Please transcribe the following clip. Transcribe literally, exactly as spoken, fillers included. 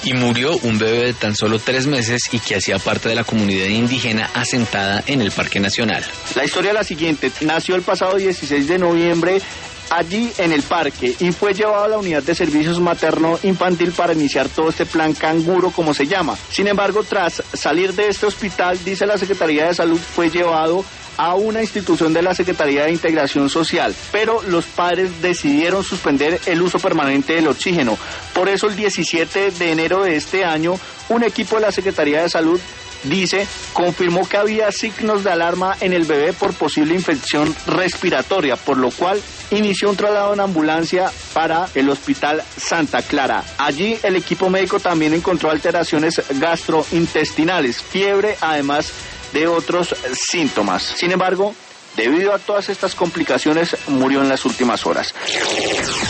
Y murió un bebé de tan solo tres meses y que hacía parte de la comunidad indígena asentada en el Parque Nacional. La historia es la siguiente: nació el pasado dieciséis de noviembre allí en el parque y fue llevado a la unidad de servicios materno-infantil para iniciar todo este plan canguro, como se llama. Sin embargo, tras salir de este hospital, dice la Secretaría de Salud, fue llevado a una institución de la Secretaría de Integración Social, pero los padres decidieron suspender el uso permanente del oxígeno. Por eso el diecisiete de enero de este año, un equipo de la Secretaría de Salud, dice, confirmó que había signos de alarma en el bebé por posible infección respiratoria, por lo cual inició un traslado en ambulancia para el Hospital Santa Clara. Allí el equipo médico también encontró alteraciones gastrointestinales, fiebre, además de otros síntomas. Sin embargo, debido a todas estas complicaciones, murió en las últimas horas.